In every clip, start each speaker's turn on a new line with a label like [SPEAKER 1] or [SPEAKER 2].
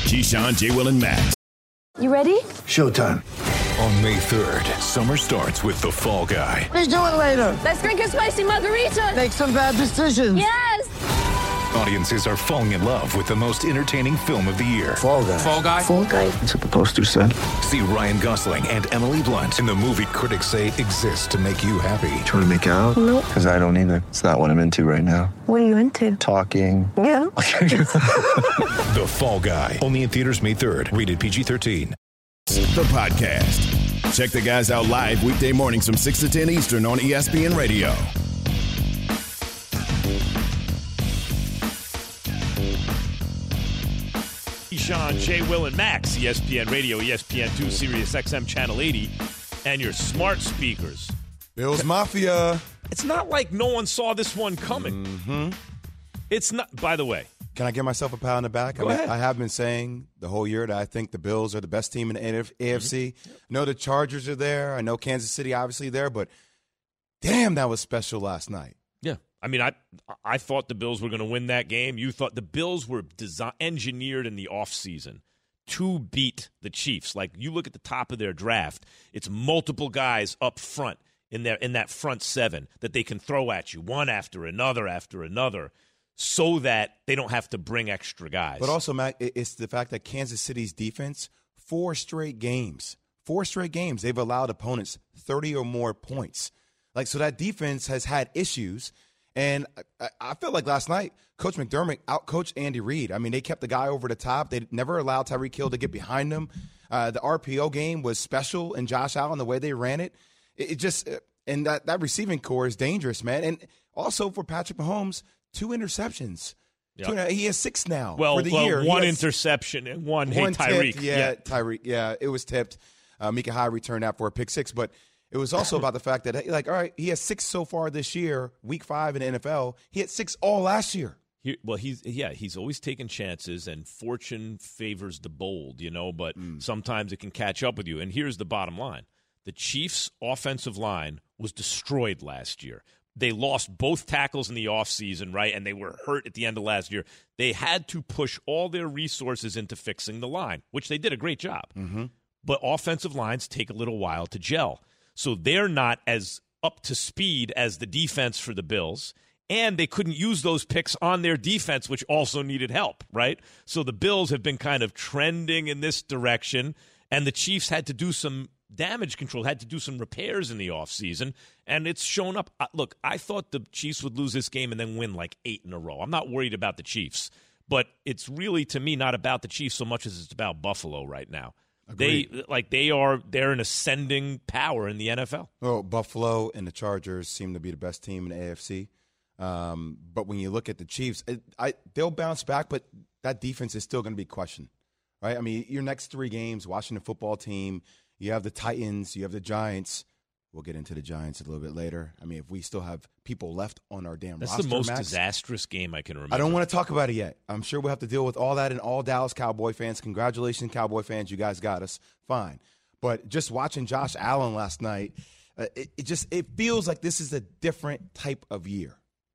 [SPEAKER 1] Keyshawn, J. Will, and Max.
[SPEAKER 2] You ready?
[SPEAKER 3] Showtime.
[SPEAKER 4] On May 3rd, summer starts with The Fall Guy.
[SPEAKER 3] Let's do it later.
[SPEAKER 2] Let's drink a spicy margarita.
[SPEAKER 3] Make some bad decisions.
[SPEAKER 2] Yes.
[SPEAKER 4] Audiences are falling in love with the most entertaining film of the year.
[SPEAKER 3] Fall Guy.
[SPEAKER 5] Fall Guy?
[SPEAKER 2] Fall Guy.
[SPEAKER 3] That's what the poster said.
[SPEAKER 4] See Ryan Gosling and Emily Blunt in the movie critics say exists to make you happy.
[SPEAKER 3] Trying to make it out?
[SPEAKER 2] Nope.
[SPEAKER 3] Because I don't either. It's not what I'm into right now.
[SPEAKER 2] What are you into?
[SPEAKER 3] Talking.
[SPEAKER 2] Yeah.
[SPEAKER 4] The Fall Guy. Only in theaters May 3rd. Rated PG-13.
[SPEAKER 1] The podcast. Check the guys out live weekday mornings from 6 to 10 Eastern on ESPN Radio.
[SPEAKER 6] Keyshawn, J. Will, and Max, ESPN Radio, ESPN2, Sirius XM Channel 80, and your smart speakers.
[SPEAKER 7] Bills Mafia.
[SPEAKER 6] It's not like no one saw this one coming.
[SPEAKER 7] Mm-hmm.
[SPEAKER 6] It's not, by the way.
[SPEAKER 7] Can I give myself a pat on the back?
[SPEAKER 6] Go ahead.
[SPEAKER 7] I have been saying the whole year that I think the Bills are the best team in the AFC.
[SPEAKER 6] Mm-hmm.
[SPEAKER 7] I know the Chargers are there. I know Kansas City obviously there, but damn, that was special last night.
[SPEAKER 6] Yeah. I mean, I thought the Bills were going to win that game. You thought the Bills were engineered in the offseason to beat the Chiefs. Like, you look at the top of their draft, it's multiple guys up front in that front seven that they can throw at you one after another, so that they don't have to bring extra guys.
[SPEAKER 7] But also, Matt, it's the fact that Kansas City's defense, 4 straight games, they've allowed opponents 30 or more points. Like, so that defense has had issues. And I felt like last night, Coach McDermott outcoached Andy Reid. I mean, they kept the guy over the top. They never allowed Tyreek Hill to get behind them. The RPO game was special, and Josh Allen, the way they ran it, and that receiving core is dangerous, man. And also for Patrick Mahomes, 2 interceptions.
[SPEAKER 6] Yep.
[SPEAKER 7] He has 6 now for the year.
[SPEAKER 6] One interception and one Tyreek.
[SPEAKER 7] Tipped, Tyreek. Yeah, it was tipped. Micah Hyde returned that for a pick 6, but it was also about the fact that, like, all right, he has 6 so far this year, week 5 in the NFL. He had 6 all last year.
[SPEAKER 6] He's always taking chances, and fortune favors the bold, but sometimes it can catch up with you. And here's the bottom line. The Chiefs' offensive line was destroyed last year. They lost both tackles in the offseason, right, and they were hurt at the end of last year. They had to push all their resources into fixing the line, which they did a great job.
[SPEAKER 7] Mm-hmm.
[SPEAKER 6] But offensive lines take a little while to gel. So they're not as up to speed as the defense for the Bills, and they couldn't use those picks on their defense, which also needed help, right? So the Bills have been kind of trending in this direction, and the Chiefs had to do some damage control, had to do some repairs in the offseason, and it's shown up. Look, I thought the Chiefs would lose this game and then win like 8 in a row. I'm not worried about the Chiefs, but it's really, to me, not about the Chiefs so much as it's about Buffalo right now.
[SPEAKER 7] Agreed.
[SPEAKER 6] They're an ascending power in the NFL.
[SPEAKER 7] Well, Buffalo and the Chargers seem to be the best team in the AFC. But when you look at the Chiefs, they'll bounce back, but that defense is still going to be questioned, right? I mean, your next 3 games, Washington football team, you have the Titans, you have the Giants. We'll get into the Giants a little bit later. I mean, if we still have people left on our damn roster,
[SPEAKER 6] that's the most
[SPEAKER 7] Max,
[SPEAKER 6] disastrous game I can remember.
[SPEAKER 7] I don't want to talk about it yet. I'm sure we'll have to deal with all that and all Dallas Cowboy fans. Congratulations, Cowboy fans. You guys got us. Fine. But just watching Josh Allen last night, it feels like this is a different type of year.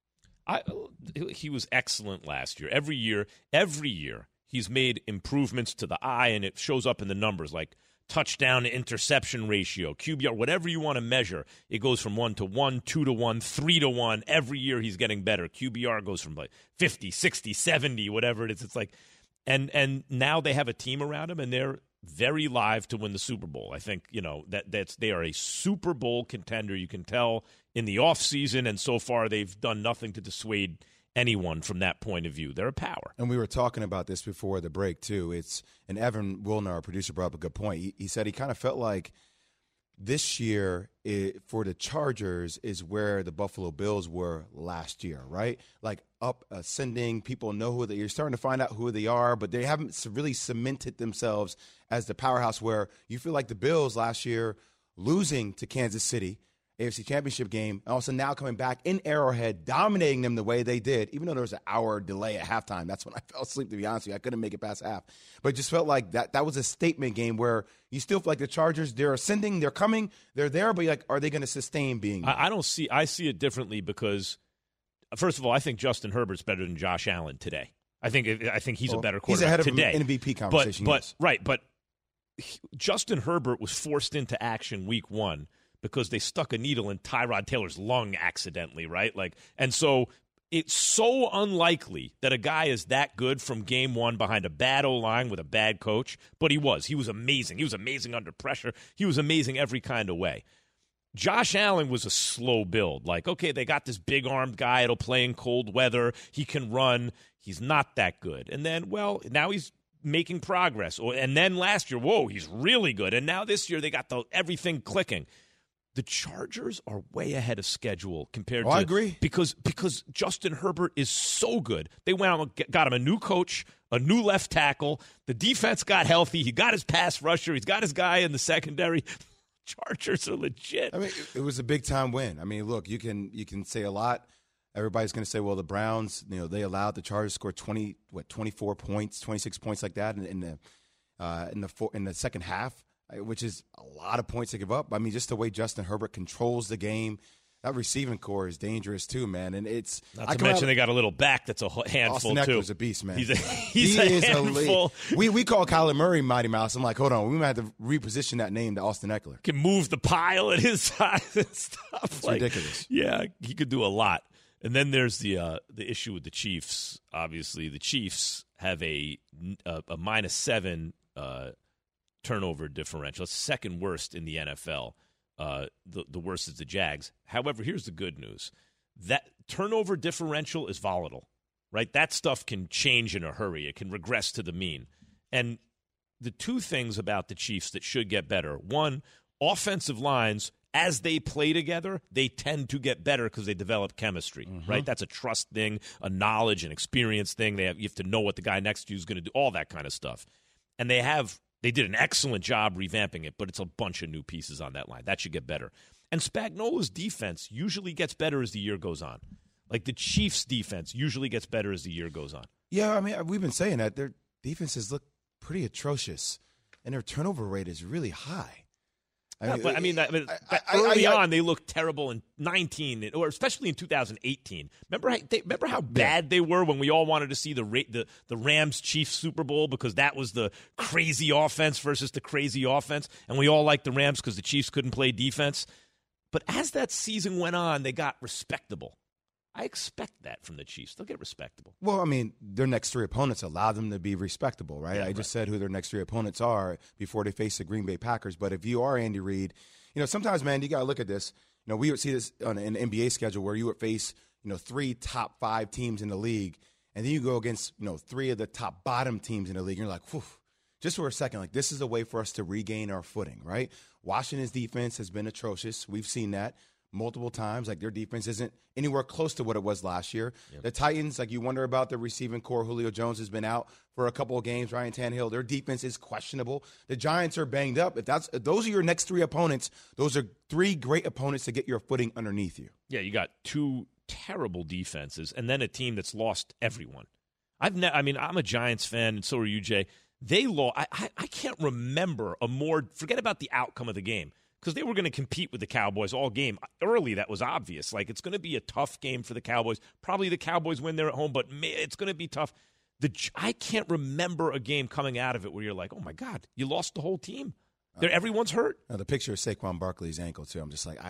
[SPEAKER 6] He was excellent last year. Every year, he's made improvements to the eye, and it shows up in the numbers, like touchdown to interception ratio, QBR, whatever you want to measure. It goes from 1 to 1, 2 to 1, 3 to 1. Every year he's getting better. QBR goes from like 50, 60, 70, whatever it is. It's like, and now they have a team around him, and they're very live to win the Super Bowl. I think, they are a Super Bowl contender. You can tell in the offseason, and so far they've done nothing to dissuade anyone from that point of view. They're a power.
[SPEAKER 7] And we were talking about this before the break, too. And Evan Wilner, our producer, brought up a good point. He said he kind of felt like this year for the Chargers is where the Buffalo Bills were last year, right? Like up ascending. People know who you're starting to find out who they are, but they haven't really cemented themselves as the powerhouse where you feel like the Bills last year losing to Kansas City, AFC Championship game, and also now coming back in Arrowhead, dominating them the way they did, even though there was an hour delay at halftime. That's when I fell asleep, to be honest with you. I couldn't make it past half. But it just felt like that was a statement game where you still feel like the Chargers, they're ascending, they're coming, they're there, but you're like, are they going to sustain being there?
[SPEAKER 6] I see it differently because, first of all, I think Justin Herbert's better than Josh Allen today. I think he's a better quarterback
[SPEAKER 7] He's ahead of
[SPEAKER 6] today.
[SPEAKER 7] an MVP conversation.
[SPEAKER 6] But Justin Herbert was forced into action week 1 because they stuck a needle in Tyrod Taylor's lung accidentally, right? And so it's so unlikely that a guy is that good from game 1 behind a bad O-line with a bad coach, but he was. He was amazing. He was amazing under pressure. He was amazing every kind of way. Josh Allen was a slow build. Okay, they got this big-armed guy. It'll play in cold weather. He can run. He's not that good. And then, now he's making progress. And then last year, he's really good. And now this year, they got everything clicking. The Chargers are way ahead of schedule compared to –
[SPEAKER 7] I agree.
[SPEAKER 6] Because Justin Herbert is so good. They went out and got him a new coach, a new left tackle. The defense got healthy. He got his pass rusher. He's got his guy in the secondary. Chargers are legit.
[SPEAKER 7] I mean, it was a big-time win. I mean, look, you can say a lot. Everybody's going to say, well, the Browns, they allowed the Chargers to score 24 points, 26 points like that in the second half, which is a lot of points to give up. I mean, just the way Justin Herbert controls the game, that receiving core is dangerous too, man. And it's
[SPEAKER 6] not to mention they got a little back that's a handful
[SPEAKER 7] Austin
[SPEAKER 6] too.
[SPEAKER 7] Eckler's a beast, man.
[SPEAKER 6] He is a handful.
[SPEAKER 7] We call Kyler Murray Mighty Mouse. I'm like, hold on, we might have to reposition that name to Austin Eckler.
[SPEAKER 6] Can move the pile at his size and stuff.
[SPEAKER 7] It's ridiculous.
[SPEAKER 6] Yeah, he could do a lot. And then there's the issue with the Chiefs. Obviously, the Chiefs have a -7 turnover differential. It's second worst in the NFL. The worst is the Jags. However, here's the good news. That turnover differential is volatile, right? That stuff can change in a hurry. It can regress to the mean. And the two things about the Chiefs that should get better. One, offensive lines, as they play together, they tend to get better because they develop chemistry, right? That's a trust thing, a knowledge and experience thing. You have to know what the guy next to you is going to do, all that kind of stuff. And they did an excellent job revamping it, but it's a bunch of new pieces on that line. That should get better. And Spagnuolo's defense usually gets better as the year goes on. Like the Chiefs' defense usually gets better as the year goes on.
[SPEAKER 7] Yeah, I mean, we've been saying that. Their defenses look pretty atrocious, and their turnover rate is really high.
[SPEAKER 6] Early on, they looked terrible in 19, or especially in 2018. Remember how bad they were when we all wanted to see the Rams-Chiefs Super Bowl because that was the crazy offense versus the crazy offense, and we all liked the Rams because the Chiefs couldn't play defense. But as that season went on, they got respectable. I expect that from the Chiefs. They'll get respectable.
[SPEAKER 7] Well, I mean, their next 3 opponents allow them to be respectable, right? I just said who their next 3 opponents are before they face the Green Bay Packers. But if you are Andy Reid, sometimes, man, you got to look at this. We would see this on an NBA schedule where you would face, 3 top 5 teams in the league, and then you go against, 3 of the top bottom teams in the league. And you're like, whew, just for a second, this is a way for us to regain our footing, right? Washington's defense has been atrocious. We've seen that multiple times. Their defense isn't anywhere close to what it was last year. Yep. The Titans, you wonder about the receiving core. Julio Jones has been out for a couple of games. Ryan Tannehill, their defense is questionable. The Giants are banged up. If those are your next 3 opponents, those are 3 great opponents to get your footing underneath you.
[SPEAKER 6] Yeah, you got 2 terrible defenses and then a team that's lost everyone. I'm a Giants fan, and so are you, Jay. They lost. I can't remember forget about the outcome of the game, because they were going to compete with the Cowboys all game. Early, that was obvious. It's going to be a tough game for the Cowboys. Probably the Cowboys win there at home, but it's going to be tough. I can't remember a game coming out of it where you're like, oh, my God, you lost the whole team. Everyone's hurt.
[SPEAKER 7] Now, the picture of Saquon Barkley's ankle, too. I'm just like,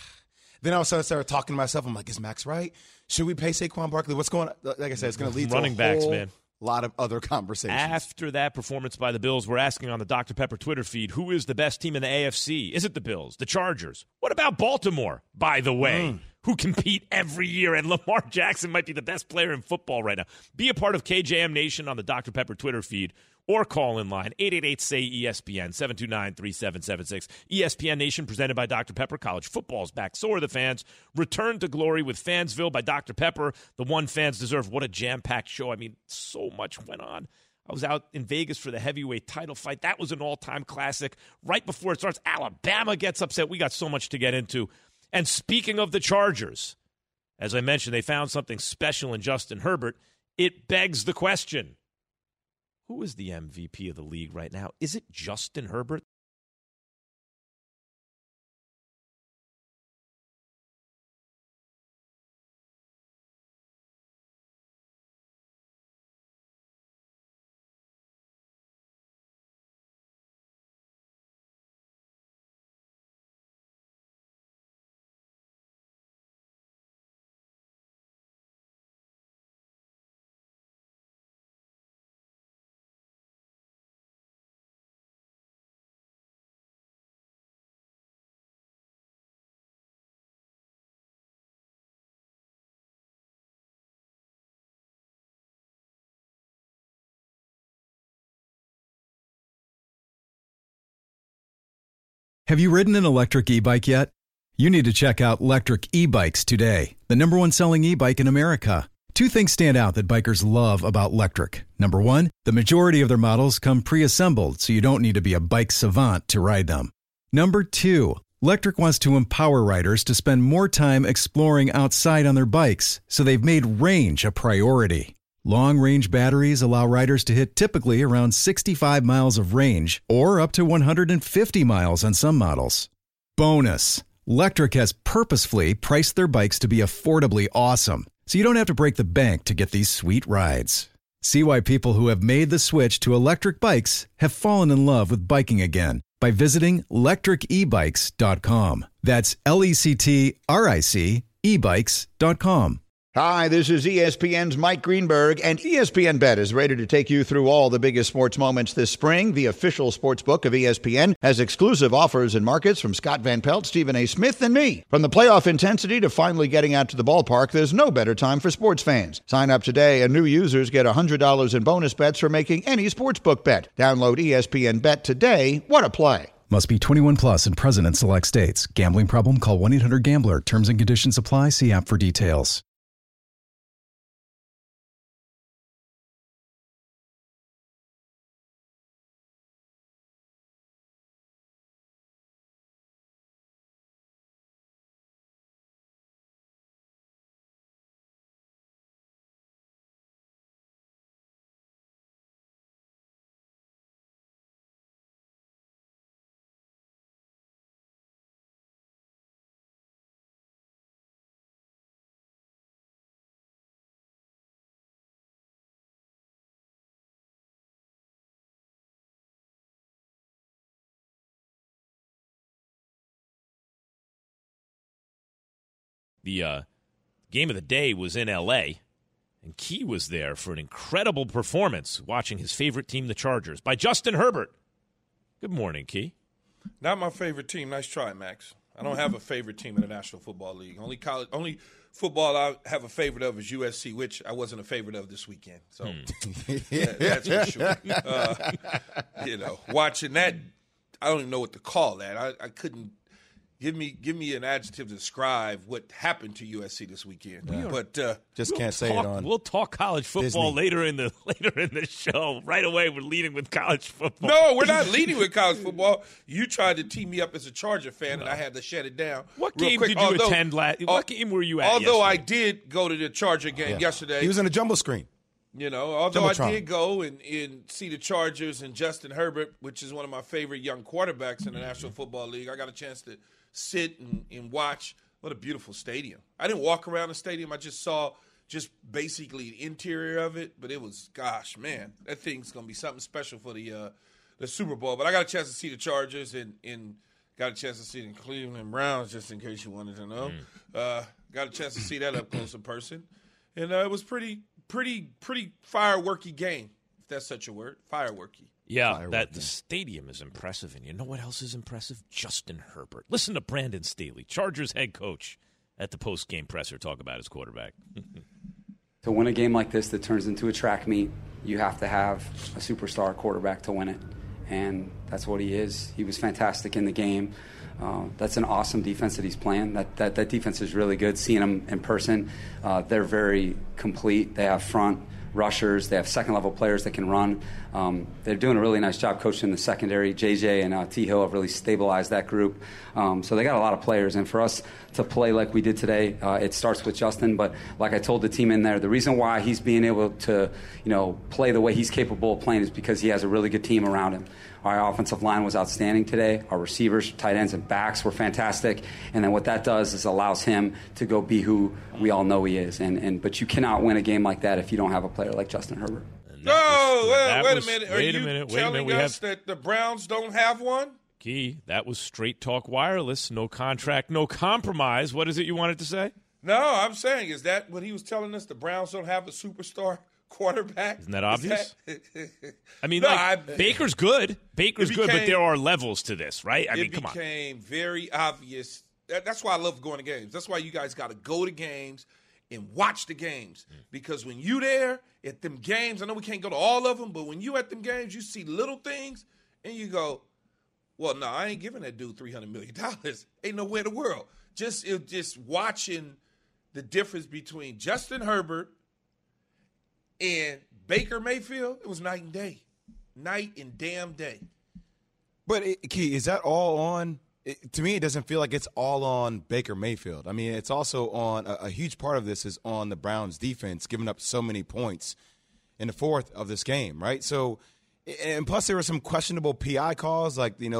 [SPEAKER 7] Then all of a sudden I started talking to myself. I'm like, is Max right? Should we pay Saquon Barkley? What's going on? Like I said, it's going to lead to
[SPEAKER 6] running backs, man.
[SPEAKER 7] Lot of other conversations.
[SPEAKER 6] After that performance by the Bills, we're asking on the Dr. Pepper Twitter feed, who is the best team in the AFC? Is it the Bills, the Chargers? What about Baltimore, by the way, who compete every year? And Lamar Jackson might be the best player in football right now. Be a part of KJM Nation on the Dr. Pepper Twitter feed or call in line, 888-SAY-ESPN, 729-3776. ESPN Nation presented by Dr. Pepper. College football's back. So are the fans. Return to glory with Fansville by Dr. Pepper. The one fans deserve. What a jam-packed show. So much went on. I was out in Vegas for the heavyweight title fight. That was an all-time classic. Right before it starts, Alabama gets upset. We got so much to get into. And speaking of the Chargers, as I mentioned, they found something special in Justin Herbert. It begs the question, who is the MVP of the league right now? Is it Justin Herbert?
[SPEAKER 5] Have you ridden an electric e-bike yet? You need to check out Lectric E-Bikes today, the #1 selling e-bike in America. Two things stand out that bikers love about Lectric. Number one, the majority of their models come pre-assembled, so you don't need to be a bike savant to ride them. Number two, Lectric wants to empower riders to spend more time exploring outside on their bikes, so they've made range a priority. Long-range batteries allow riders to hit typically around 65 miles of range or up to 150 miles on some models. Bonus, Lectric has purposefully priced their bikes to be affordably awesome, so you don't have to break the bank to get these sweet rides. See why people who have made the switch to electric bikes have fallen in love with biking again by visiting lectricebikes.com. That's LECTRIC ebikes.com.
[SPEAKER 8] Hi, this is ESPN's Mike Greenberg, and ESPN Bet is ready to take you through all the biggest sports moments this spring. The official sports book of ESPN has exclusive offers and markets from Scott Van Pelt, Stephen A. Smith, and me. From the playoff intensity to finally getting out to the ballpark, there's no better time for sports fans. Sign up today, and new users get $100 in bonus bets for making any sportsbook bet. Download ESPN Bet today. What a play.
[SPEAKER 5] Must be 21 plus and present in select states. Gambling problem? Call 1-800-GAMBLER. Terms and conditions apply. See app for details.
[SPEAKER 6] The game of the day was in L.A., and Key was there for an incredible performance watching his favorite team, the Chargers, by Justin Herbert. Good morning, Key.
[SPEAKER 9] Not my favorite team. Nice try, Max. I don't have a favorite team in the National Football League. Only football I have a favorite of is USC, which I wasn't a favorite of this weekend. So that's for sure. Watching that, I don't even know what to call that. I couldn't. Give me an adjective to describe what happened to USC this weekend. Yeah. But
[SPEAKER 7] just can't say it on.
[SPEAKER 6] We'll talk college football later in the show. Right away, we're leading with college football.
[SPEAKER 9] No, we're not leading with college football. You tried to tee me up as a Charger fan, and I had to shut it down.
[SPEAKER 6] What game did you attend last? What game were you at?
[SPEAKER 9] Although
[SPEAKER 6] yesterday?
[SPEAKER 9] I did go to the Charger game yesterday.
[SPEAKER 7] He was in a jumbo screen.
[SPEAKER 9] Although I did go and see the Chargers and Justin Herbert, which is one of my favorite young quarterbacks in the National Football League, I got a chance to sit and watch. What a beautiful stadium. I didn't walk around the stadium. I just saw basically the interior of it. But it was, gosh, man, that thing's going to be something special for the Super Bowl. But I got a chance to see the Chargers and got a chance to see the Cleveland Browns, just in case you wanted to know. Got a chance to see that up close in person. And it was pretty fireworky game, if that's such a word, fireworky.
[SPEAKER 6] Yeah, the stadium is impressive, and you know what else is impressive? Justin Herbert. Listen to Brandon Staley, Chargers head coach, at the post-game presser talk about his quarterback.
[SPEAKER 10] To win a game like this that turns into a track meet, you have to have a superstar quarterback to win it, and that's what he is. He was fantastic in the game. That's an awesome defense that he's playing. That defense is really good. Seeing them in person, they're very complete. They have front rushers. They have second-level players that can run. They're doing a really nice job coaching the secondary. JJ and T. Hill have really stabilized that group. So they got a lot of players. And for us to play like we did today, it starts with Justin. But like I told the team in there, the reason why he's being able to, play the way he's capable of playing is because he has a really good team around him. Our offensive line was outstanding today. Our receivers, tight ends, and backs were fantastic. And then what that does is allows him to go be who we all know he is. But you cannot win a game like that if you don't have a player like Justin Herbert.
[SPEAKER 9] Wait a minute. Are you telling us that the Browns don't have one?
[SPEAKER 6] Key, that was Straight Talk Wireless. No contract, no compromise. What is it you wanted to say?
[SPEAKER 9] No, I'm saying, is that what he was telling us? The Browns don't have a superstar quarterback?
[SPEAKER 6] Isn't that obvious? I mean, Baker's good. Baker's good, but there are levels to this, right? I mean, come on.
[SPEAKER 9] It became very obvious. That's why I love going to games. That's why you guys got to go to games and watch the games. Because when you there at them games, I know we can't go to all of them, but when you at them games, you see little things, and you go, well, no, I ain't giving that dude $300 million. Ain't nowhere in the world. Just watching the difference between Justin Herbert and Baker Mayfield, it was night and day. Night and damn day.
[SPEAKER 7] But, Key, is that all on – to me, it doesn't feel like it's all on Baker Mayfield. I mean, it's also on – a huge part of this is on the Browns' defense, giving up so many points in the fourth of this game, right? So – and plus, there were some questionable PI calls, like the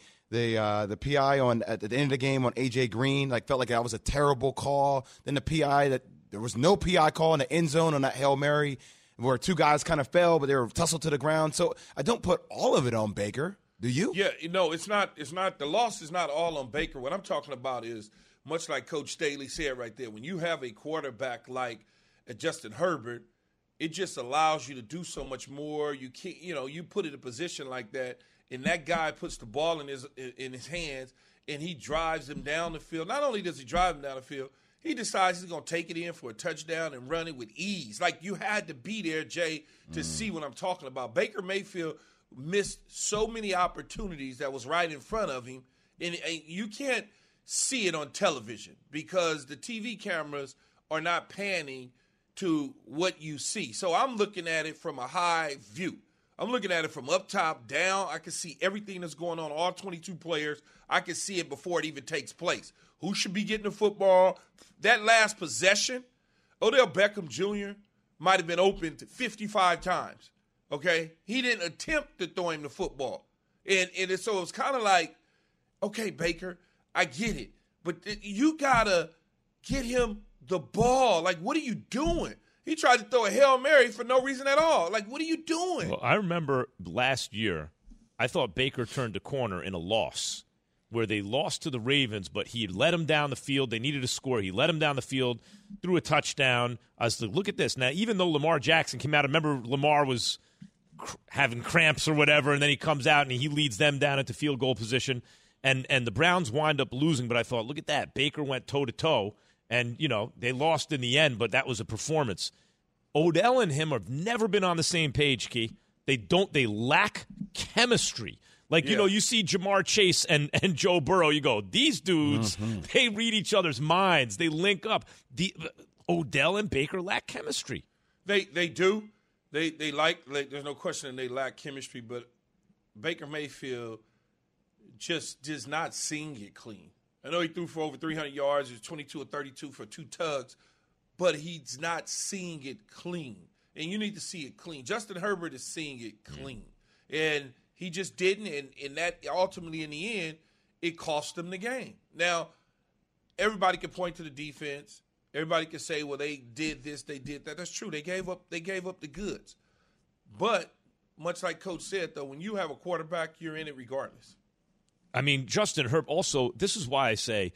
[SPEAKER 7] PI at the end of the game on AJ Green, felt like that was a terrible call. Then the PI that there was no PI call in the end zone on that Hail Mary, where two guys kind of fell, but they were tussled to the ground. So I don't put all of it on Baker. Do you?
[SPEAKER 9] Yeah, it's not. The loss is not all on Baker. What I'm talking about is much like Coach Staley said right there. When you have a quarterback like Justin Herbert, it just allows you to do so much more. You can't, you put it in a position like that, and that guy puts the ball in his hands, and he drives him down the field. Not only does he drive him down the field, he decides he's going to take it in for a touchdown and run it with ease. Like, you had to be there, Jay, to see what I'm talking about. Baker Mayfield missed so many opportunities that was right in front of him, and you can't see it on television because the TV cameras are not panning to what you see. So I'm looking at it from a high view. I'm looking at it from up top, down. I can see everything that's going on, all 22 players. I can see it before it even takes place. Who should be getting the football? That last possession, Odell Beckham Jr. might have been open 55 times, okay? He didn't attempt to throw him the football. And so it was kind of like, okay, Baker, I get it. But you got to get him the ball. Like, what are you doing? He tried to throw a Hail Mary for no reason at all. Like, what are you doing?
[SPEAKER 6] Well, I remember last year, I thought Baker turned a corner in a loss where they lost to the Ravens, but he led them down the field. They needed a score. He led them down the field, threw a touchdown. I was like, look at this. Now, even though Lamar Jackson came out, I remember Lamar was having cramps or whatever, and then he comes out and he leads them down into field goal position. And the Browns wind up losing, but I thought, look at that. Baker went toe-to-toe. And, they lost in the end, but that was a performance. Odell and him have never been on the same page, Key. They lack chemistry. Like, you see Jamar Chase and Joe Burrow, you go, these dudes, they read each other's minds. They link up. Odell and Baker lack chemistry.
[SPEAKER 9] They do. They like, there's no question they lack chemistry, but Baker Mayfield just does not sing it clean. I know he threw for over 300 yards. He was 22 or 32 for 2 tugs, but he's not seeing it clean. And you need to see it clean. Justin Herbert is seeing it clean. And he just didn't, and that ultimately in the end, it cost them the game. Now, everybody can point to the defense. Everybody can say, well, they did this, they did that. That's true. They gave up the goods. But much like Coach said, though, when you have a quarterback, you're in it regardless.
[SPEAKER 6] I mean, Justin Herbert also, this is why I say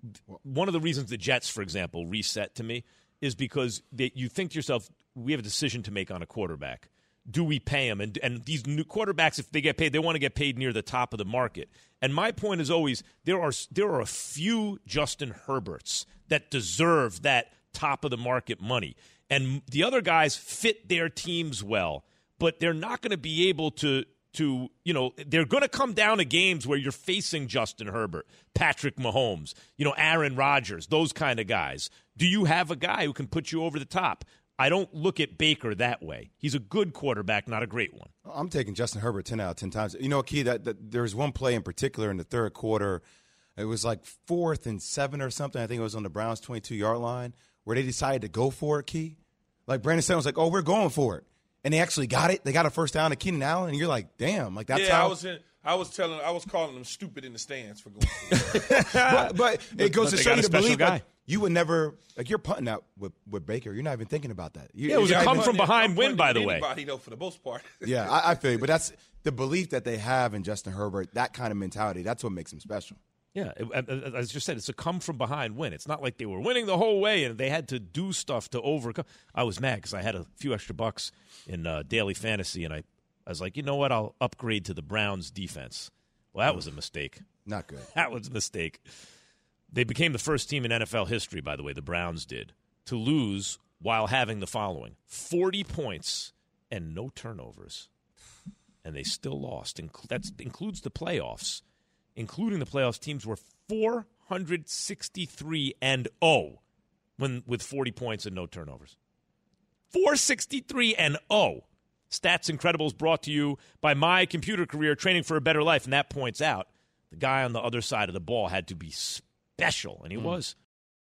[SPEAKER 6] one of the reasons the Jets, for example, reset to me is because you think to yourself, we have a decision to make on a quarterback. Do we pay him? And these new quarterbacks, if they get paid, they want to get paid near the top of the market. And my point is always, there are a few Justin Herberts that deserve that top of the market money. And the other guys fit their teams well, but they're not going to be able to they're going to come down to games where you're facing Justin Herbert, Patrick Mahomes, Aaron Rodgers, those kind of guys. Do you have a guy who can put you over the top? I don't look at Baker that way. He's a good quarterback, not a great one.
[SPEAKER 7] I'm taking Justin Herbert 10 out of 10 times. Key, that there was one play in particular in the third quarter. It was like 4th and 7 or something. I think it was on the Browns' 22-yard line where they decided to go for it, Key. Like, Brandon Staley was like, oh, we're going for it. And they actually got it. They got a first down to Keenan Allen, and you're like, damn, like that's how.
[SPEAKER 9] I was calling them stupid in the stands for going for it.
[SPEAKER 7] but it goes to show you to believe like, you would never, like, you're punting out with Baker. You're not even thinking about that.
[SPEAKER 6] It was a come from behind win, by the way.
[SPEAKER 9] Anybody, for the most part.
[SPEAKER 7] Yeah, I feel you. But that's the belief that they have in Justin Herbert, that kind of mentality. That's what makes him special.
[SPEAKER 6] Yeah, as I just said, it's a come-from-behind win. It's not like they were winning the whole way and they had to do stuff to overcome. I was mad because I had a few extra bucks in daily fantasy, and I was like, you know what, I'll upgrade to the Browns' defense. Well, that was a mistake.
[SPEAKER 7] Not good.
[SPEAKER 6] That was a mistake. They became the first team in NFL history, by the way, the Browns did, to lose while having the following: 40 points and no turnovers. And they still lost. That includes the playoffs. including the playoffs, teams were 463-0 with 40 points and no turnovers. 463-0. Stats Incredibles brought to you by My Computer Career, Training for a Better Life. And that points out the guy on the other side of the ball had to be special, and he was.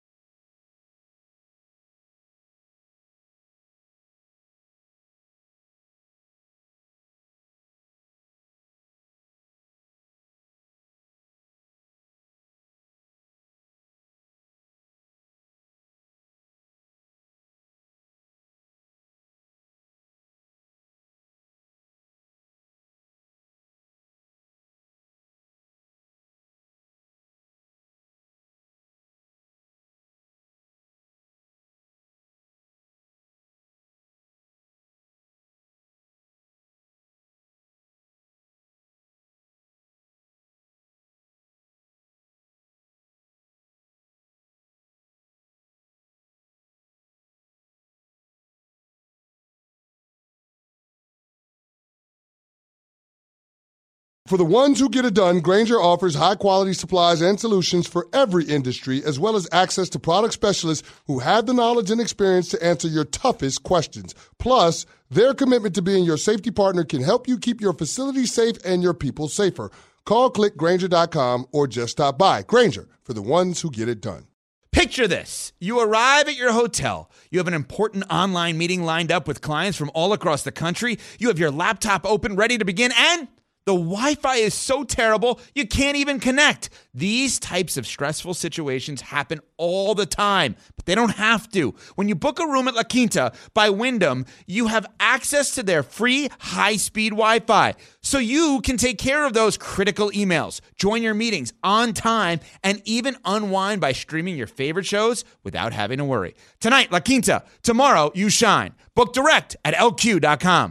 [SPEAKER 11] For the ones who get it done, Grainger offers high-quality supplies and solutions for every industry, as well as access to product specialists who have the knowledge and experience to answer your toughest questions. Plus, their commitment to being your safety partner can help you keep your facility safe and your people safer. Call, click Grainger.com, or just stop by. Grainger, for the ones who get it done.
[SPEAKER 12] Picture this. You arrive at your hotel. You have an important online meeting lined up with clients from all across the country. You have your laptop open, ready to begin, and the Wi-Fi is so terrible, you can't even connect. These types of stressful situations happen all the time, but they don't have to. When you book a room at La Quinta by Wyndham, you have access to their free high-speed Wi-Fi, so you can take care of those critical emails, join your meetings on time, and even unwind by streaming your favorite shows without having to worry. Tonight, La Quinta. Tomorrow, you shine. Book direct at LQ.com.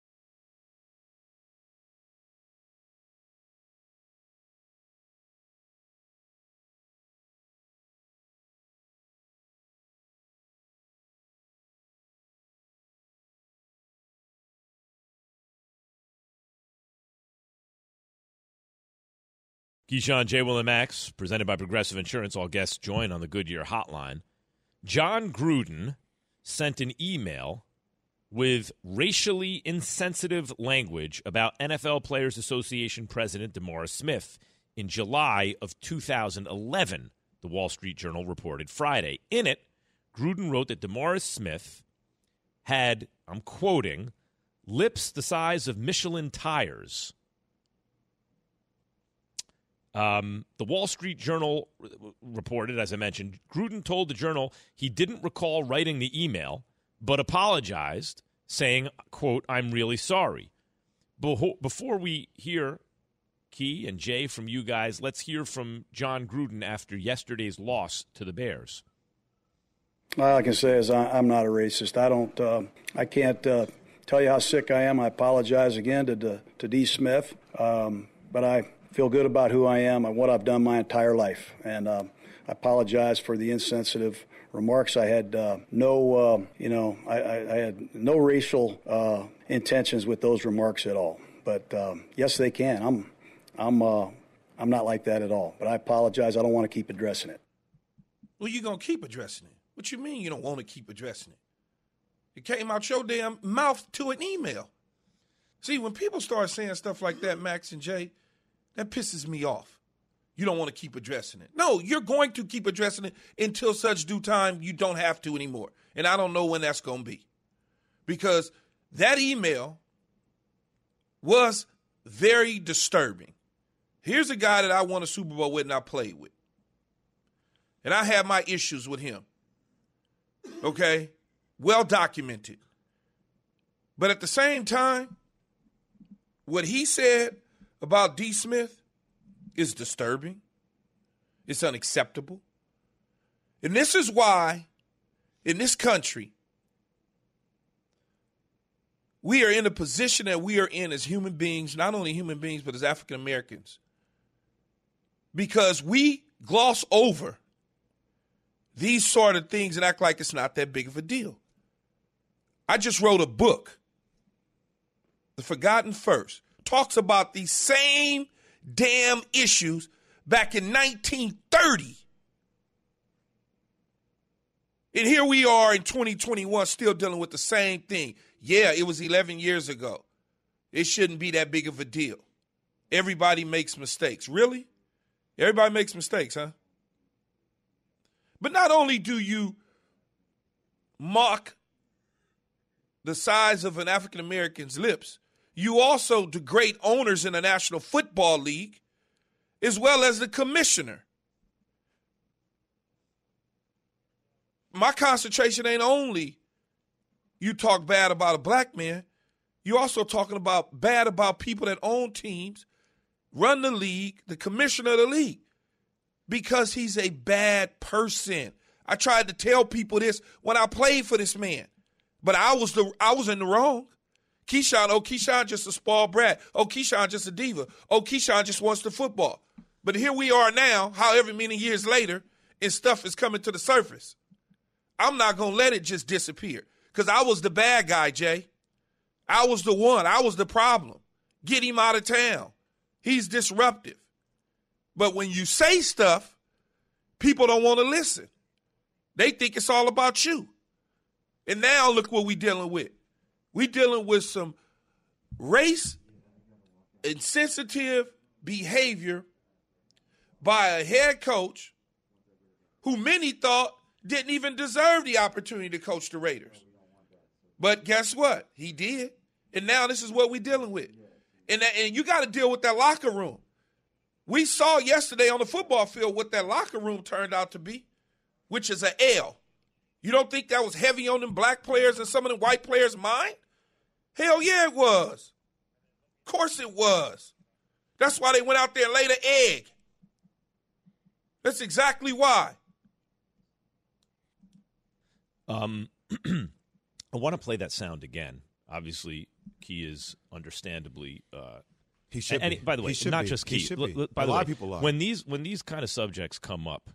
[SPEAKER 6] Keyshawn, J. Will, and Max, presented by Progressive Insurance. All guests join on the Goodyear hotline. John Gruden sent an email with racially insensitive language about NFL Players Association President DeMaurice Smith in July of 2011, the Wall Street Journal reported Friday. In it, Gruden wrote that DeMaurice Smith had, I'm quoting, lips the size of Michelin tires. The Wall Street Journal reported, as I mentioned, Gruden told the Journal he didn't recall writing the email, but apologized, saying, quote, "I'm really sorry." Before we hear, Key and Jay, from you guys, let's hear from John Gruden after yesterday's loss to the Bears.
[SPEAKER 13] All I can say is I'm not a racist. I can't tell you how sick I am. I apologize again to D. Smith, but I feel good about who I am and what I've done my entire life. And I apologize for the insensitive remarks. I had I had no racial intentions with those remarks at all. But yes, they can. I'm not like that at all. But I apologize. I don't want to keep addressing it.
[SPEAKER 9] Well, you're going to keep addressing it. What you mean you don't want to keep addressing it? It came out your damn mouth to an email. See, when people start saying stuff like that, Max and Jay, that pisses me off. You don't want to keep addressing it. No, you're going to keep addressing it until such due time you don't have to anymore. And I don't know when that's going to be. Because that email was very disturbing. Here's a guy that I won a Super Bowl with and I played with. And I have my issues with him. Okay? Well documented. But at the same time, what he said about D. Smith is disturbing. It's unacceptable. And this is why, in this country, we are in a position that we are in as human beings, not only human beings, but as African Americans, because we gloss over these sort of things and act like it's not that big of a deal. I just wrote a book, The Forgotten First, talks about these same damn issues back in 1930. And here we are in 2021 still dealing with the same thing. Yeah, it was 11 years ago. It shouldn't be that big of a deal. Everybody makes mistakes. Really? Everybody makes mistakes, huh? But not only do you mock the size of an African American's lips, you also degrade owners in the National Football League as well as the commissioner. My concentration ain't only you talk bad about a black man, you're also talking about bad about people that own teams, run the league, the commissioner of the league, because he's a bad person. I tried to tell people this when I played for this man, but I was in the wrong. Keyshawn just a spoiled brat. Oh, Keyshawn just a diva. Oh, Keyshawn just wants the football. But here we are now, however many years later, and stuff is coming to the surface. I'm not going to let it just disappear because I was the bad guy, Jay. I was the one. I was the problem. Get him out of town. He's disruptive. But when you say stuff, people don't want to listen. They think it's all about you. And now look what we're dealing with. We're dealing with some race-insensitive behavior by a head coach who many thought didn't even deserve the opportunity to coach the Raiders. But guess what? He did. And now this is what we're dealing with. And you got to deal with that locker room. We saw yesterday on the football field what that locker room turned out to be, which is an L. You don't think that was heavy on them black players and some of them white players' mind? Hell yeah, it was. Of course it was. That's why they went out there and laid an egg. That's exactly why.
[SPEAKER 6] I want to play that sound again. Obviously, Key is understandably.
[SPEAKER 7] He should be.
[SPEAKER 6] By the way, not just Key.
[SPEAKER 7] By the way, people are.
[SPEAKER 6] When these kind of subjects come up,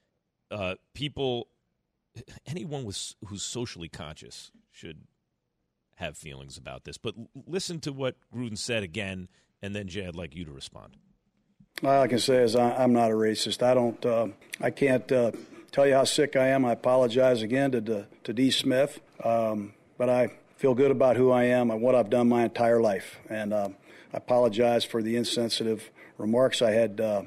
[SPEAKER 6] anyone who's socially conscious should have feelings about this. But listen to what Gruden said again, and then Jay, I'd like you to respond.
[SPEAKER 13] All I can say is I'm not a racist. I can't tell you how sick I am. I apologize again to D. Smith, but I feel good about who I am and what I've done my entire life. And I apologize for the insensitive remarks. I had I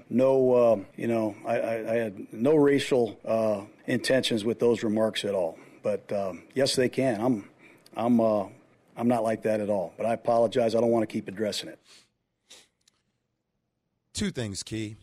[SPEAKER 13] had no racial intentions with those remarks at all. But yes, they can. I'm not like that at all. But I apologize. I don't want to keep addressing it.
[SPEAKER 7] Two things, Key.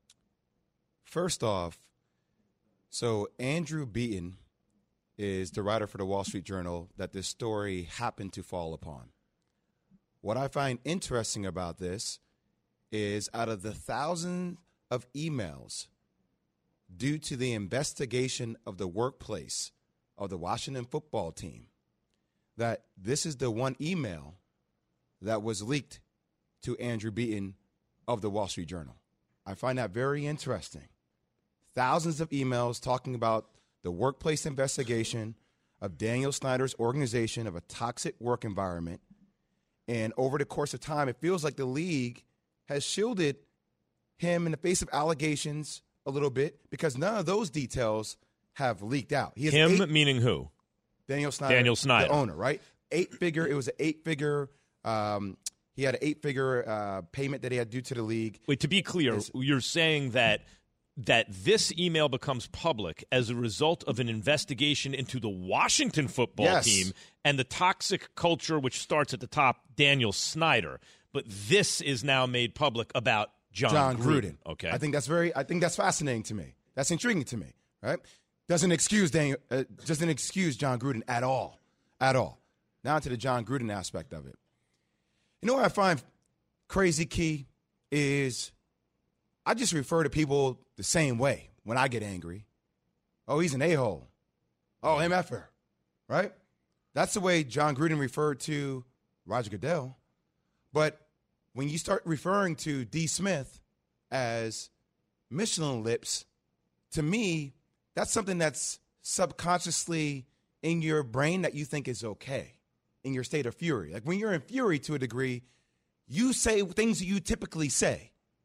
[SPEAKER 7] First off, so Andrew Beaton is the writer for the Wall Street Journal that this story happened to fall upon. What I find interesting about this is out of the thousands of emails due to the investigation of the workplace of the Washington football team, that this is the one email that was leaked to Andrew Beaton of the Wall Street Journal. I find that very interesting. Thousands of emails talking about the workplace investigation of Daniel Snyder's organization of a toxic work environment. And over the course of time, it feels like the league has shielded him in the face of allegations a little bit because none of those details have leaked out.
[SPEAKER 6] Meaning who?
[SPEAKER 7] Daniel Snyder. The owner, right? It was an eight-figure he had an 8-figure payment that he had due to the league.
[SPEAKER 6] Wait, to be clear, you're saying that this email becomes public as a result of an investigation into the Washington football team and the toxic culture which starts at the top, Daniel Snyder. But this is now made public about John Gruden. Okay.
[SPEAKER 7] I think that's fascinating to me. That's intriguing to me, right? Doesn't excuse John Gruden at all. At all. Now to the John Gruden aspect of it. You know what I find crazy, Key, is I just refer to people the same way when I get angry. Oh, he's an a-hole. Oh, MFer, right? That's the way John Gruden referred to Roger Goodell. But when you start referring to D. Smith as Michelin lips, to me, that's something that's subconsciously in your brain that you think is okay. In your state of fury. Like when you're in fury to a degree, you say things that you typically say.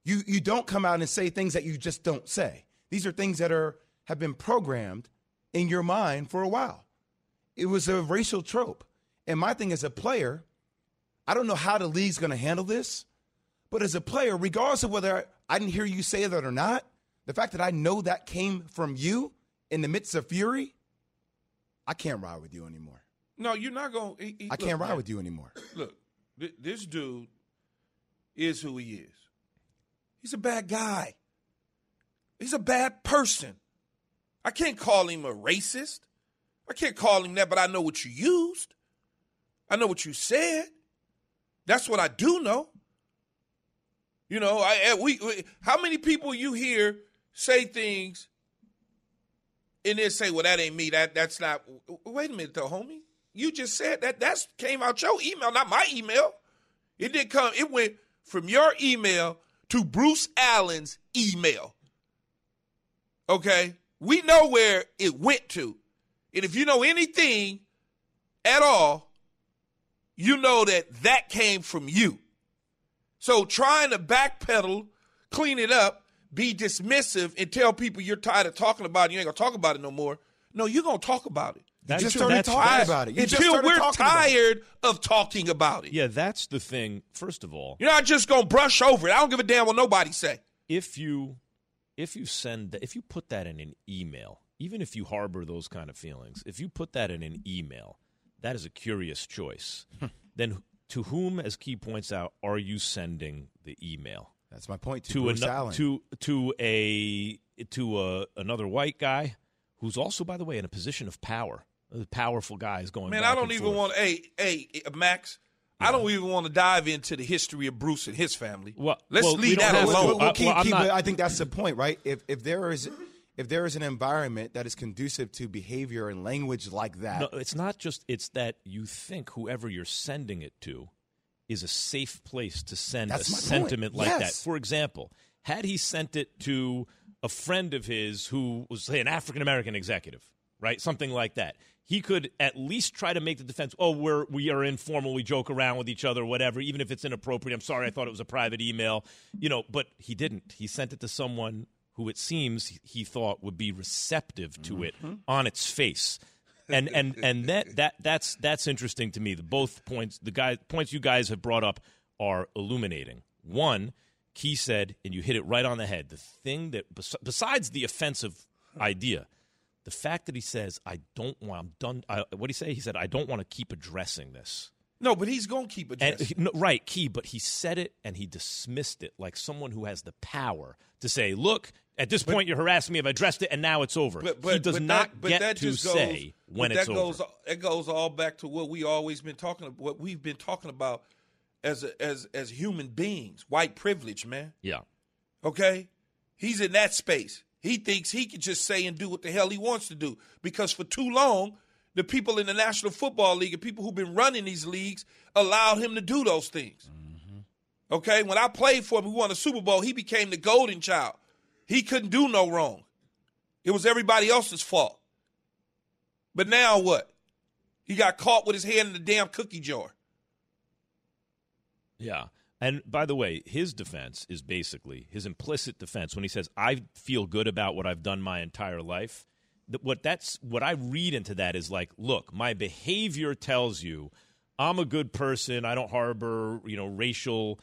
[SPEAKER 7] You don't come out and say things that you just don't say. These are things that have been programmed in your mind for a while. It was a racial trope. And my thing as a player, I don't know how the league's going to handle this, but as a player, regardless of whether I didn't hear you say that or not, the fact that I know that came from you in the midst of fury, I can't ride with you anymore.
[SPEAKER 9] No, you're not going to.
[SPEAKER 7] I can't ride with you anymore.
[SPEAKER 9] Look, this dude is who he is. He's a bad guy. He's a bad person. I can't call him a racist. I can't call him that, but I know what you used. I know what you said. That's what I do know. You know, how many people you hear say things and then say, well, that ain't me. That's not. Wait a minute, though, homie. You just said that. That came out your email, not my email. It didn't come. It went from your email to Bruce Allen's email. Okay? We know where it went to. And if you know anything at all, you know that came from you. So trying to backpedal, clean it up, be dismissive, and tell people you're tired of talking about it, you ain't going to talk about it no more. No, you're going to talk about it.
[SPEAKER 7] You just started talking about it.
[SPEAKER 9] Until we're tired of talking about it.
[SPEAKER 6] Yeah, that's the thing. First of all,
[SPEAKER 9] you're not just going to brush over it. I don't give a damn what nobody say.
[SPEAKER 6] If you put that in an email, even if you harbor those kind of feelings, if you put that in an email, that is a curious choice. Then to whom, as Key points out, are you sending the email?
[SPEAKER 7] That's my point. To Bruce Allen.
[SPEAKER 6] To another white guy who's also, by the way, in a position of power. The powerful guy is going.
[SPEAKER 9] Man, I don't even want. Hey, Max. Yeah. I don't even want to dive into the history of Bruce and his family. Let's leave that alone.
[SPEAKER 7] I think that's the point, right? If there is an environment that is conducive to behavior and language like that.
[SPEAKER 6] No, it's not just. It's that you think whoever you're sending it to is a safe place to send a sentiment like that. For example, had he sent it to a friend of his who was, say, an African-American executive, right? Something like that. He could at least try to make the defense, we are informal, we joke around with each other, whatever, even if it's inappropriate. I'm sorry, I thought it was a private email. But he didn't. He sent it to someone who it seems he thought would be receptive to it on its face. And that's interesting to me. Both points you guys have brought up are illuminating. One, Key said, and you hit it right on the head, the thing that, besides the offensive idea, the fact that he says, I'm done. What did he say? He said, I don't want to keep addressing this.
[SPEAKER 9] No, but he's going to keep addressing it.
[SPEAKER 6] Right, Key, but he said it and he dismissed it like someone who has the power to say, look, at this point you're harassing me, I've addressed it, and now it's over. He does not get to say when it's over.
[SPEAKER 9] It goes all back to what we've been talking about as human beings, white privilege, man.
[SPEAKER 6] Yeah.
[SPEAKER 9] Okay? He's in that space. He thinks he can just say and do what the hell he wants to do because for too long, the people in the National Football League and people who've been running these leagues allowed him to do those things. Mm-hmm. Okay? When I played for him, we won a Super Bowl, he became the golden child. He couldn't do no wrong. It was everybody else's fault. But now what? He got caught with his hand in the damn cookie jar.
[SPEAKER 6] Yeah. And by the way, his defense is basically his implicit defense when he says, I feel good about what I've done my entire life. What I read into that is like, look, my behavior tells you I'm a good person. I don't harbor, racial,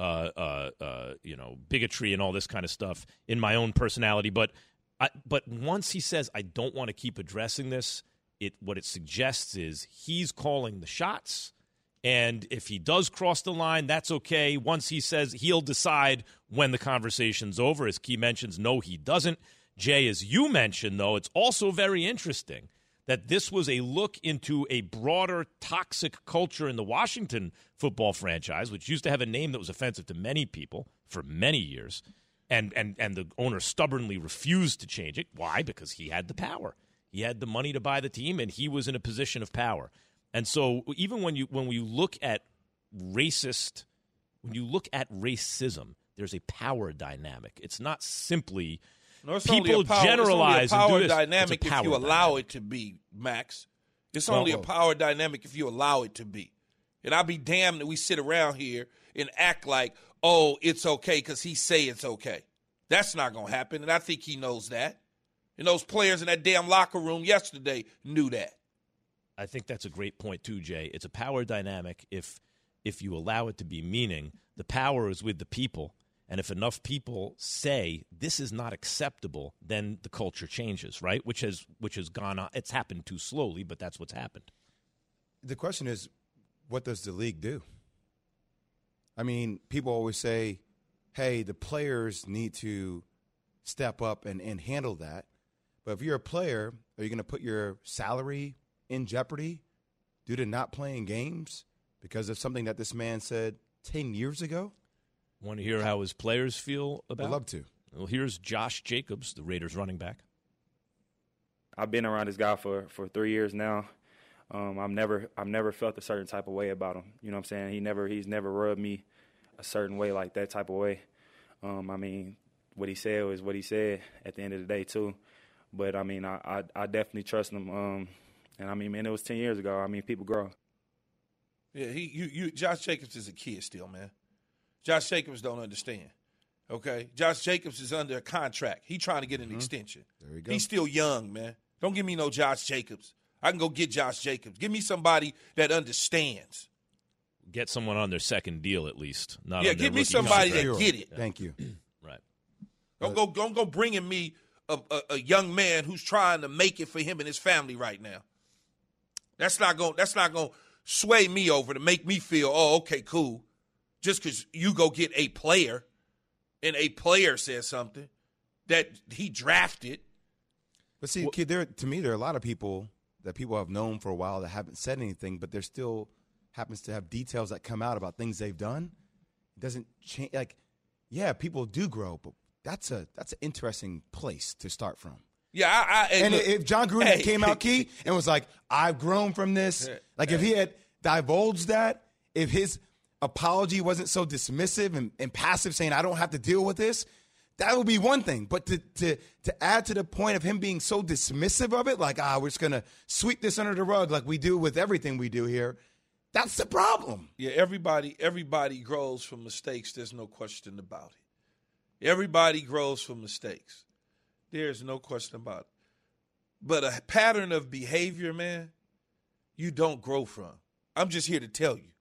[SPEAKER 6] bigotry and all this kind of stuff in my own personality. But once he says, I don't want to keep addressing this, what it suggests is he's calling the shots. And if he does cross the line, that's okay. Once he says he'll decide when the conversation's over, as Key mentions, no, he doesn't. Jay, as you mentioned, though, it's also very interesting that this was a look into a broader toxic culture in the Washington football franchise, which used to have a name that was offensive to many people for many years. And the owner stubbornly refused to change it. Why? Because he had the power. He had the money to buy the team, and he was in a position of power. And so even when we look at racism, there's a power dynamic. It's not simply people generalize.
[SPEAKER 9] It's only a power dynamic if you allow it to be, Max. It's only a power dynamic if you allow it to be. And I'll be damned that we sit around here and act like, oh, it's okay because he say it's okay. That's not going to happen, and I think he knows that. And those players in that damn locker room yesterday knew that.
[SPEAKER 6] I think that's a great point too, Jay. It's a power dynamic. If you allow it to be meaning, the power is with the people. And if enough people say this is not acceptable, then the culture changes, right? Which has gone on. It's happened too slowly, but that's what's happened.
[SPEAKER 7] The question is, what does the league do? I mean, people always say, hey, the players need to step up and handle that. But if you're a player, are you going to put your salary in jeopardy due to not playing games because of something that this man said 10 years ago?
[SPEAKER 6] Want to hear how his players feel about it?
[SPEAKER 7] I'd love to.
[SPEAKER 6] Well, here's Josh Jacobs, the Raiders running back.
[SPEAKER 14] I've been around this guy for 3 years now. I've never felt a certain type of way about him. You know what I'm saying? He's never rubbed me a certain way, like that type of way. I mean, what he said was what he said at the end of the day too. But I mean, I definitely trust him. And I mean, man, it was 10 years ago. I mean, people grow.
[SPEAKER 9] Yeah, Josh Jacobs is a kid still, man. Josh Jacobs don't understand. Okay, Josh Jacobs is under a contract. He trying to get an extension.
[SPEAKER 7] There you go.
[SPEAKER 9] He's still young, man. Don't give me no Josh Jacobs. I can go get Josh Jacobs. Give me somebody that understands.
[SPEAKER 6] Get someone on their second deal at least.
[SPEAKER 9] Give me somebody that get it.
[SPEAKER 7] Thank you.
[SPEAKER 6] Right.
[SPEAKER 9] Don't go bringing me a young man who's trying to make it for him and his family right now. That's not going to sway me over to make me feel, oh, okay, cool. Just because you go get a player and a player says something that he drafted.
[SPEAKER 7] But see, kid, to me, there are a lot of people that people have known for a while that haven't said anything, but there still happens to have details that come out about things they've done. It doesn't change. Like, yeah, people do grow, but that's an interesting place to start from.
[SPEAKER 9] Yeah,
[SPEAKER 7] if John Gruden came out, Key, and was like, I've grown from this, if he had divulged that, if his apology wasn't so dismissive and passive, saying I don't have to deal with this, that would be one thing. But to add to the point of him being so dismissive of it, like, we're just going to sweep this under the rug like we do with everything we do here, that's the problem.
[SPEAKER 9] Yeah, everybody grows from mistakes. There's no question about it. Everybody grows from mistakes. There's no question about it. But a pattern of behavior, man, you don't grow from. I'm just here to tell you.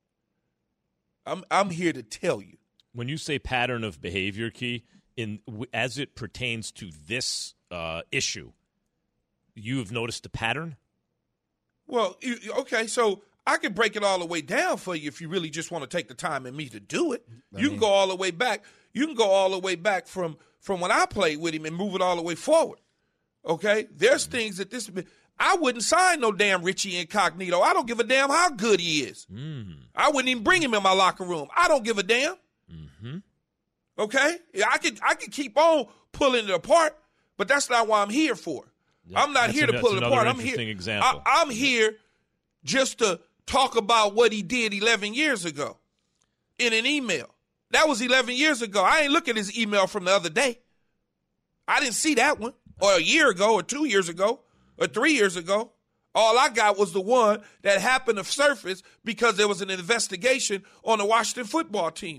[SPEAKER 9] I'm here to tell you.
[SPEAKER 6] When you say pattern of behavior, Key, as it pertains to this issue, you've noticed a pattern?
[SPEAKER 9] Well, okay, so I can break it all the way down for you if you really just want to take the time and me to do it. You can go all the way back. You can go all the way back from when I played with him and move it all the way forward. Okay? There's things that I wouldn't sign no damn Richie Incognito. I don't give a damn how good he is. I wouldn't even bring him in my locker room. I don't give a damn.
[SPEAKER 6] Mm-hmm.
[SPEAKER 9] Okay? I could keep on pulling it apart, but that's not what I'm here for. Yeah, I'm not here to pull it apart. I'm here just to talk about what he did 11 years ago in an email. That was 11 years ago. I ain't look at his email from the other day. I didn't see that one, or a year ago, or 2 years ago, or 3 years ago. All I got was the one that happened to surface because there was an investigation on the Washington football team.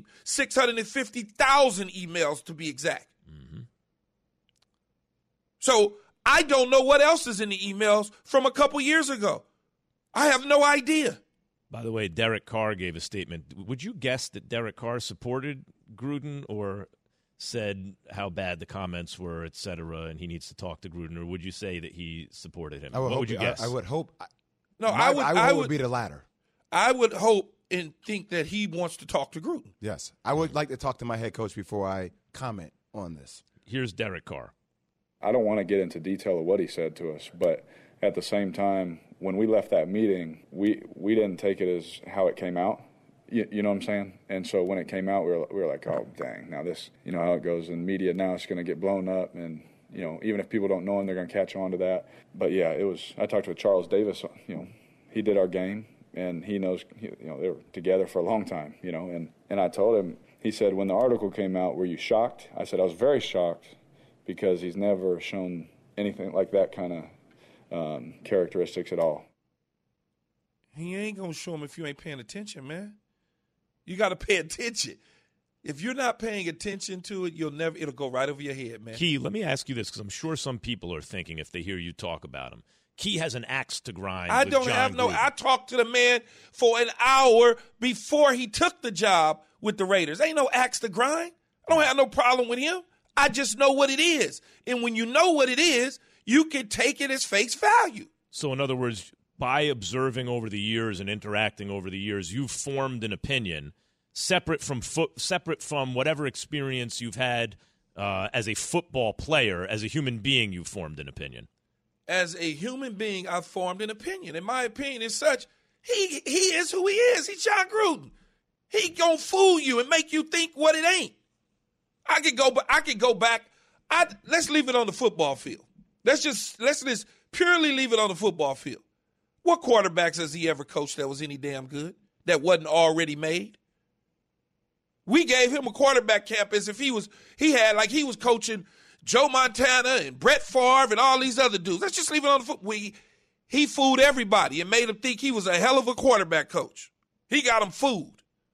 [SPEAKER 9] 650,000 emails to be exact.
[SPEAKER 6] Mm-hmm.
[SPEAKER 9] So I don't know what else is in the emails from a couple years ago. I have no idea.
[SPEAKER 6] By the way, Derek Carr gave a statement. Would you guess that Derek Carr supported Gruden or said how bad the comments were, et cetera, and he needs to talk to Gruden, or would you say that he supported him? What would you guess?
[SPEAKER 7] I would hope.
[SPEAKER 9] No, I would
[SPEAKER 7] be the latter.
[SPEAKER 9] I would hope and think that he wants to talk to Gruden.
[SPEAKER 7] Yes. I would like to talk to my head coach before I comment on this.
[SPEAKER 6] Here's Derek Carr.
[SPEAKER 15] I don't want to get into detail of what he said to us, but at the same time, when we left that meeting, we didn't take it as how it came out. You know what I'm saying? And so when it came out, we were like, oh, dang, now this, you know how it goes in media now, it's going to get blown up. And, you know, even if people don't know him, they're going to catch on to that. But, yeah, I talked with Charles Davis, you know, he did our game, and he knows, you know, they were together for a long time, you know. And I told him, he said, when the article came out, were you shocked? I said, I was very shocked because he's never shown anything like that kind of characteristics at all.
[SPEAKER 9] You ain't going to show them if you ain't paying attention, man. You got to pay attention. If you're not paying attention to it, it'll go right over your head, man.
[SPEAKER 6] Key, let me ask you this, because I'm sure some people are thinking if they hear you talk about him. Key has an axe to grind.
[SPEAKER 9] I talked to the man for an hour before he took the job with the Raiders. Ain't no axe to grind. I don't have no problem with him. I just know what it is. And when you know what it is, you can take it as face value.
[SPEAKER 6] So in other words, by observing over the years and interacting over the years, you've formed an opinion separate from whatever experience you've had as a football player. As a human being, you've formed an opinion.
[SPEAKER 9] As a human being, I've formed an opinion. And my opinion is such, he is who he is. He's Jon Gruden. He gonna fool you and make you think what it ain't. I could go back. Let's leave it on the football field. Let's just purely leave it on the football field. What quarterbacks has he ever coached that was any damn good, that wasn't already made? We gave him a quarterback camp as if he was coaching Joe Montana and Brett Favre and all these other dudes. Let's just leave it on the foot. He fooled everybody and made them think he was a hell of a quarterback coach. He got them fooled.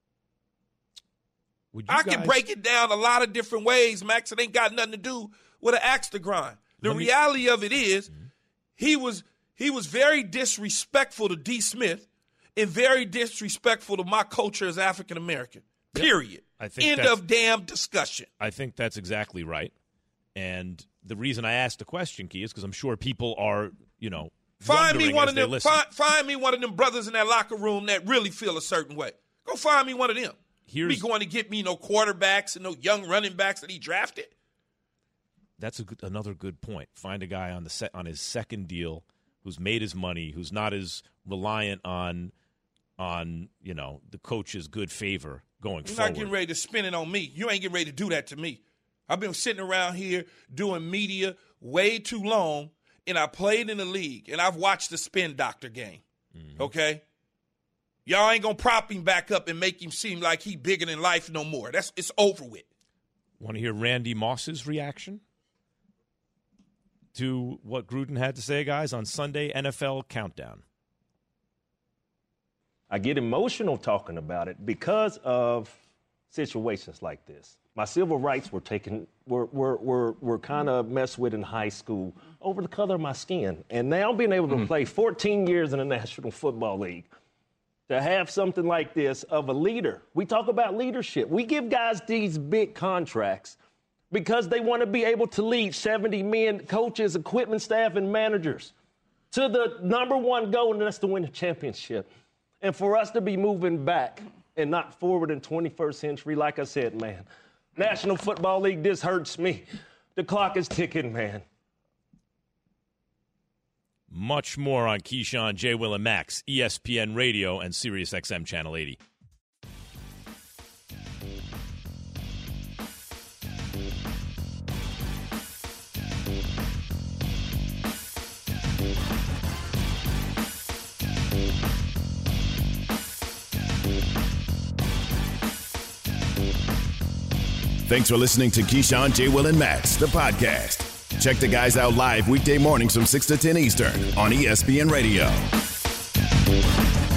[SPEAKER 9] I can break it down a lot of different ways, Max. It ain't got nothing to do with an axe to grind. The reality of it is he was very disrespectful to D. Smith and very disrespectful to my culture as African American. Period. End of damn discussion.
[SPEAKER 6] I think that's exactly right. And the reason I asked the question, Key, is because I'm sure people are,
[SPEAKER 9] find me one of them. Find me one of them brothers in that locker room that really feel a certain way. Go find me one of them. Be going to get me no quarterbacks and no young running backs that he drafted.
[SPEAKER 6] That's another good point. Find a guy on his second deal who's made his money, who's not as reliant on the coach's good favor going forward.
[SPEAKER 9] You're not getting ready to spin it on me. You ain't getting ready to do that to me. I've been sitting around here doing media way too long, and I played in the league, and I've watched the spin doctor game, okay? Y'all ain't going to prop him back up and make him seem like he bigger than life no more. It's over with.
[SPEAKER 6] Want to hear Randy Moss's reaction to what Gruden had to say, guys, on Sunday NFL Countdown?
[SPEAKER 16] I get emotional talking about it because of situations like this. My civil rights were kind of messed with in high school over the color of my skin. And now being able to play 14 years in the National Football League, to have something like this of a leader. We talk about leadership. We give guys these big contracts because they want to be able to lead 70 men, coaches, equipment staff, and managers to the number one goal, and that's to win a championship. And for us to be moving back and not forward in 21st century, like I said, man, National Football League, this hurts me. The clock is ticking, man.
[SPEAKER 6] Much more on Keyshawn, J. Will, and Max, ESPN Radio and SiriusXM Channel 80.
[SPEAKER 1] Thanks for listening to Keyshawn, J. Will, and Max, the podcast. Check the guys out live weekday mornings from 6 to 10 Eastern on ESPN Radio.